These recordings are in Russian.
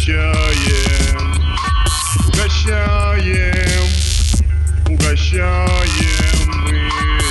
Угощаем, угощаем, угощаем мы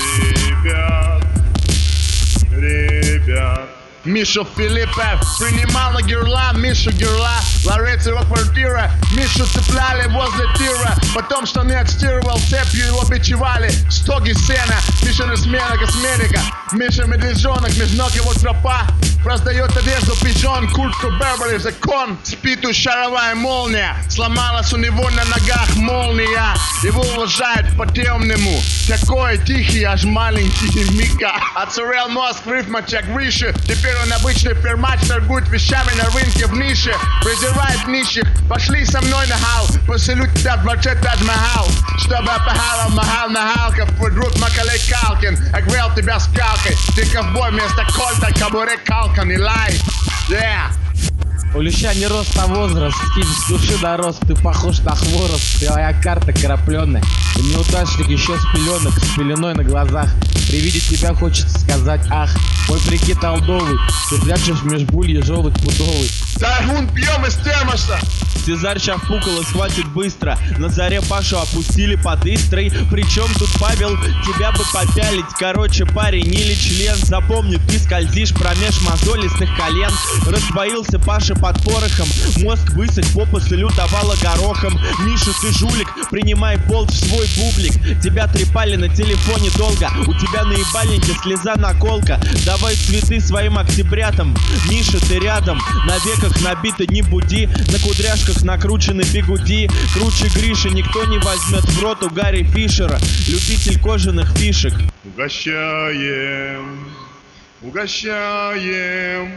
ребят. Мишу Филиппе принимала Герла, Мишу Герла, Лорец его квартира, Мишу цепляли возле тира, потом штаны отстирывал, цепью его бичевали, стоги сена, Мишина смена косметика, Миша медвежонок, меж ног его тропа, раздает одежду пижон, куртку Бербери, закон, спиту шаровая молния, сломалась у него на ногах молния, его уважают по-темному, такой тихий, аж маленький Мика, оцарел мозг, рифма чек выше, теперь он обычный фермач, торгует вещами на рынке в нише, презирает нищих, пошли со мной на хал, поселю тебя в дворце Тадж-Махал, чтобы опахала Махал-Нахалка, в твой друг Макалей Калкин, огрел тебя скалкой, ты ковбой вместо кольта, кабуре Калкан и лай, yeah. У леща не рост, а возраст, скинь с души дорос, ты похож на хворост, твоя карта крапленая, ты неудачник еще с пеленок, с пеленой на глазах, при виде тебя хочется сказать ах, мой прикид олдовый, ты прячешь меж буль ежовый пудовый. Таргун пьем из термоса. Цезарь Шавпукала схватит быстро. На заре Пашу опустили под Истрой. Причем тут Павел, тебя бы попялить. Короче, парень или член. Запомни, ты скользишь промеж мозолистых колен. Раздвоился Паша под порохом. Мозг высох, попа салютовала горохом. Миша, ты жулик, принимай болт в свой бублик. Тебя трепали на телефоне долго. У тебя на ебальнике слеза наколка. Давай цветы своим октябрятам. Миша, ты рядом, на веках набито не буди. На кудряшках накручены бигуди. Круче Гриши никто не возьмет в рот у Гарри Фишера, любитель кожаных фишек. Угощаем, угощаем,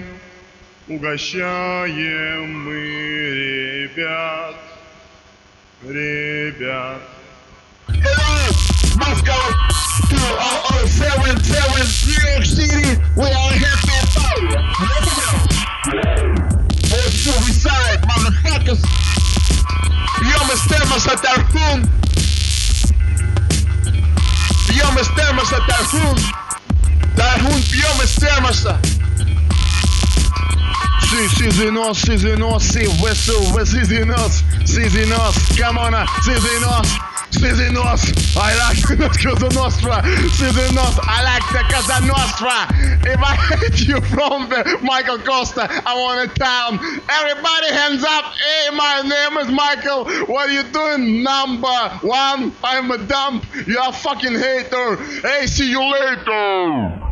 угощаем мы ребят. Moscow 2077, New York City, we are here to party. For suicide, motherfuckers. Пьем из термоса Тархун. Пьем из термоса Тархун. Тархун пьем из термоса. Сизинос, Сизинос, come on, Сизинос, I like the Cosa Nostra, Сизинос, I like the Cosa Nostra. If I hate you from the Michael Costa, I want a town. Everybody hands up. Hey, my name is Michael. What are you doing? Number one, I'm a dump. You're a fucking hater. Hey, see you later.